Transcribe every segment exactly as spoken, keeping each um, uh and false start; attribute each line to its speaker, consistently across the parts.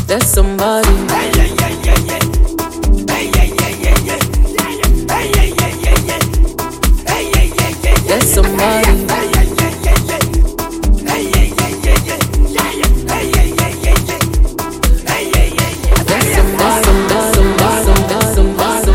Speaker 1: There's somebody.
Speaker 2: Hey, yeah, yeah, yeah, yeah. Hey, yeah, yeah, yeah, yeah. Hey, yeah, yeah, yeah, yeah. Hey, yeah, yeah, yeah, yeah.
Speaker 1: There's somebody.
Speaker 2: Hey, yeah, yeah, yeah, yeah. Hey, yeah, yeah, yeah, yeah. Hey, yeah, yeah, yeah, yeah. Hey, yeah, yeah, yeah.
Speaker 1: There's somebody. There's somebody. There's somebody.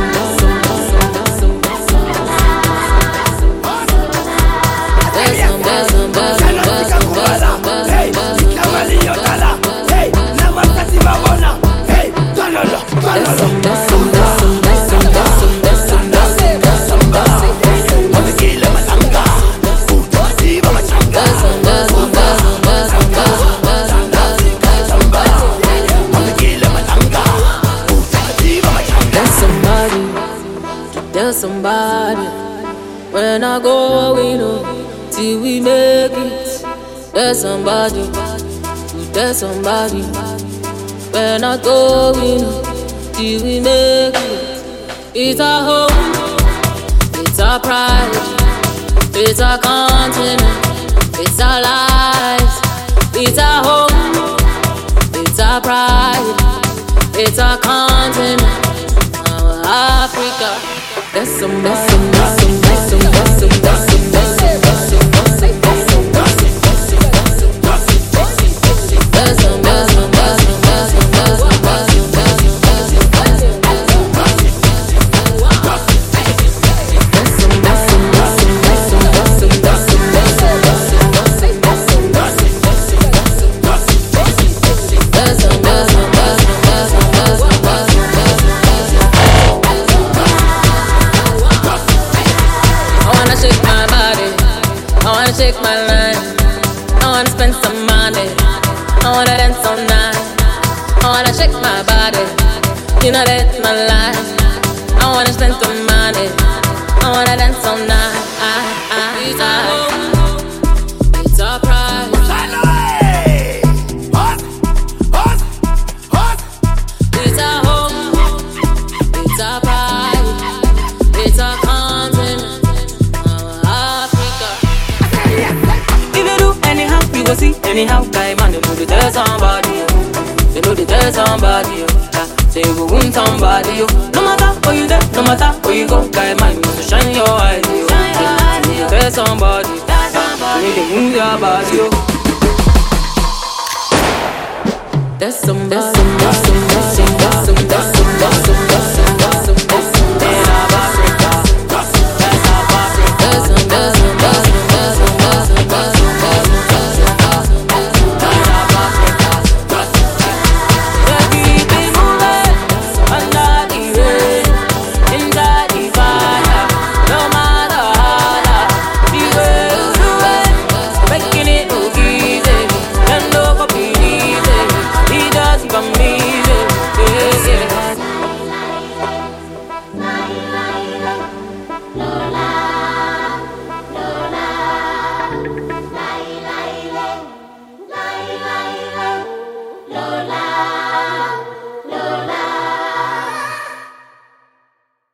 Speaker 1: There's somebody. When I go, we know till we make it. There's somebody. There's somebody. When I go, we know till we make it. It's our home. It's our pride. It's our continent. It's our lives. It's our home. It's our pride. It's our continent. Our Africa. There's some, there's some, there's some, there's some, there's some, there's some, there's some, there's some, there's some, there's some, there's some, there's some, shake my line. I wanna spend some money. I wanna dance all night. I wanna shake my body. You know that's my life. I wanna spend some money. I wanna dance all night. I, I, it's our home. It's our pride. It's our home. It's our pride. It's our continent. You go see anyhow, guy man, they know they tell somebody, oh. They know they tell somebody, oh. Yeah. Say you go wound somebody, oh. No matter where you there, no matter where you go, guy man, you must shine your eyes, oh. Yeah. They tell somebody, yeah. You need to wound your body, oh. There's some, there's some, there's some, there's some, there's some, there's some, there's some, there's some, there's some, there's some, there's some, in Africa. There's some, there's some, there's some, there's some, there's some, there's some, there's some.
Speaker 3: La la